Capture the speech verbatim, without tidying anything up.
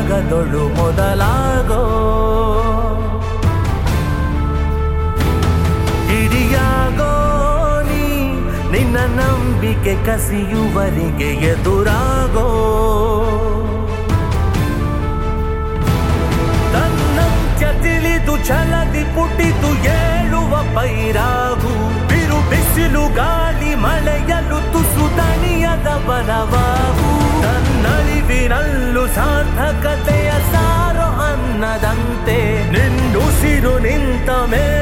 ಜಗದೊಳು ಮೊದಲಾಗೋ ಹಿಡಿಯಾಗೋ ನೀ ನಿನ್ನ ನಂಬಿಕೆ ಕಸಿಯುವರಿಗೆ ಎದುರಾಗೋ ತನ್ನಂತ್ಯ ತಿಳಿದು ಛಲದಿ ಪುಟಿದು ಏಳುವ ಪೈರಾಗು ಬಿರು ಬಿಸಿಲು ಗಾಳಿ ಮಳೆಯಲು ತುಸು ದಣಿಯದ ಬಲವಾಗು ನನ್ನಳಿವಿನಲ್ಲೂ ಸಾರ್ಥಕತೆಯ ಸಾರೋ ಅನ್ನದಂತೆ ನಿನ್ನುಸಿರು ನಿಂತ ಮೇಲೆ